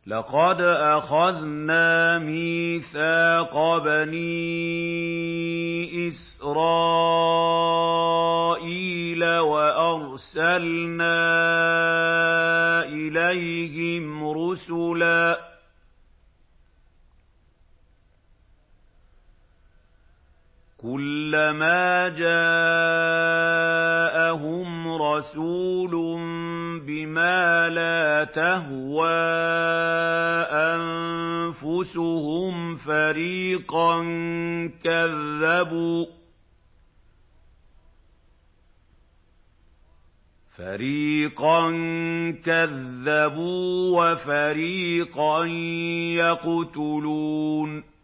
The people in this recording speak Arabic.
لَقَدْ أَخَذْنَا مِيثَاقَ بَنِي إِسْرَائِيلَ وَأَرْسَلْنَا إِلَيْهِمْ رُسُلًا كُلَّمَا جَاءَهُمْ رَسُولٌ بِمَا لَا تَهْوَىٰ أَنفُسُهُمْ فَرِيقًا كَذَّبُوا وَفَرِيقًا يَقْتُلُونَ